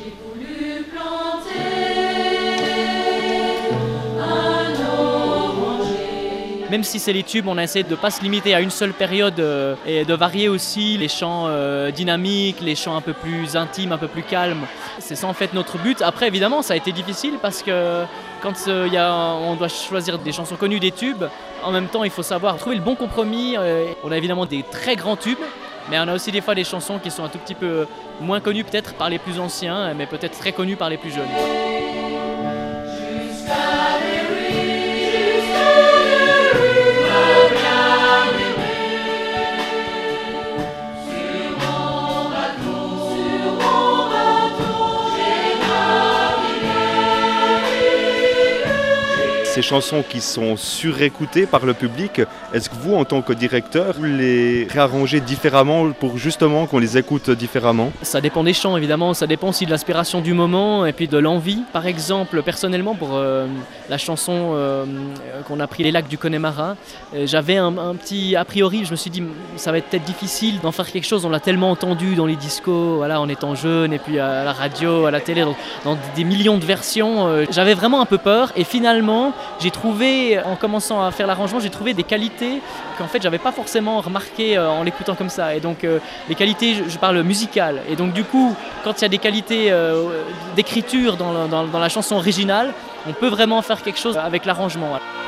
J'ai voulu planter un oranger. Même si c'est les tubes, on a essayé de ne pas se limiter à une seule période et de varier aussi les chants dynamiques, les chants un peu plus intimes, un peu plus calmes. C'est ça en fait notre but. Après évidemment ça a été difficile parce que quand on doit choisir des chansons connues, des tubes, en même temps il faut savoir trouver le bon compromis. On a évidemment des très grands tubes, mais on a aussi des fois des chansons qui sont un tout petit peu moins connues peut-être par les plus anciens, mais peut-être très connues par les plus jeunes. Ces chansons qui sont surécoutées par le public, est-ce que vous, en tant que directeur, vous les réarrangez différemment pour justement qu'on les écoute différemment? Ça dépend des chants évidemment, ça dépend aussi de l'inspiration du moment et puis de l'envie. Par exemple, personnellement, pour la chanson qu'on a pris Les Lacs du Connemara, j'avais un petit a priori, je me suis dit ça va être peut-être difficile d'en faire quelque chose, on l'a tellement entendu dans les discos, voilà, en étant jeune et puis à la radio, à la télé, dans des millions de versions. J'avais vraiment un peu peur et finalement, j'ai trouvé, en commençant à faire l'arrangement, j'ai trouvé des qualités qu'en fait j'avais pas forcément remarquées en l'écoutant comme ça. Et donc les qualités, je parle musicales. Et donc du coup, quand il y a des qualités d'écriture dans la chanson originale, on peut vraiment faire quelque chose avec l'arrangement. Voilà.